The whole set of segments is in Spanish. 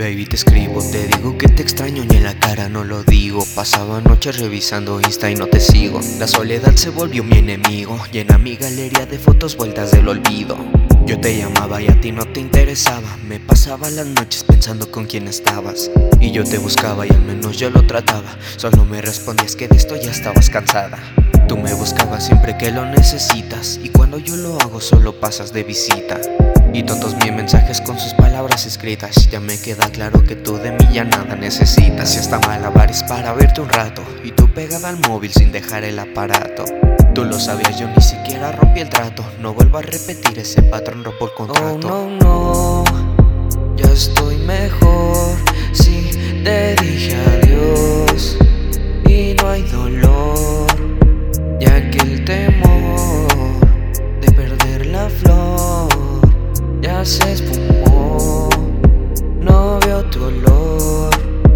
Baby, te escribo, te digo que te extraño y en la cara no lo digo. Pasaba noches revisando Insta y no te sigo. La soledad se volvió mi enemigo. Llena mi galería de fotos vueltas del olvido. Yo te llamaba y a ti no te interesaba. Me pasaba las noches pensando con quién estabas. Y yo te buscaba y al menos yo lo trataba. Solo me respondías que de esto ya estabas cansada. Tú me buscabas siempre que lo necesitas. Y cuando yo lo hago solo pasas de visita. Y tontos mis mensajes con sus palabras escritas. Ya me queda claro que tú de mí ya nada necesitas. Y hasta malabares para verte un rato. Y tú pegada al móvil sin dejar el aparato. Tú lo sabías, yo ni siquiera rompí el trato. No vuelvo a repetir ese patrón, rompo el contrato. Oh no, ya estoy mejor. Sí, te dije adiós y no hay dolor, ya que el temor de perder la flor ya se esfumó. No veo tu olor.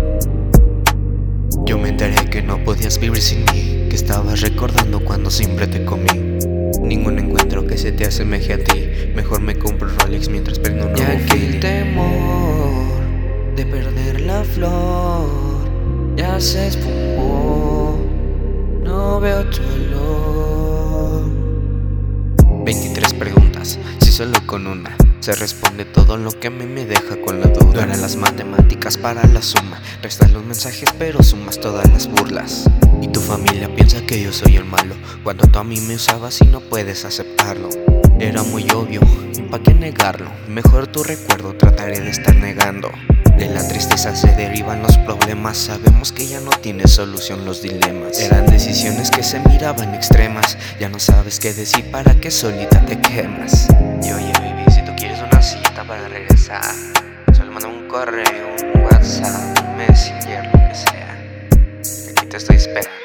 Yo me enteré que no podías vivir sin mí, que estabas recordando cuando siempre te comí. Ningún encuentro que se te asemeje a ti. Mejor me compro Rolex mientras prendo un nuevo Ya que el feeling. temor de perder la flor ya se esfumó. No veo tu olor. 23 preguntas, si solo con una se responde todo lo que a mí me deja con la duda. No eran las matemáticas para la suma. Restas los mensajes pero sumas todas las burlas. Y tu familia piensa que yo soy el malo, cuando tú a mí me usabas y no puedes aceptarlo. Era muy obvio, y pa' qué negarlo. Mejor tu recuerdo trataré de estar negando. De la tristeza se derivan los problemas. Sabemos que ya no tiene solución los dilemas. Eran decisiones que se miraban extremas. Ya no sabes qué decir para que solita te quemas. Y oye baby, si tú quieres una cita para regresar, solo manda un correo, un WhatsApp, un Messenger, lo que sea. Aquí te estoy esperando.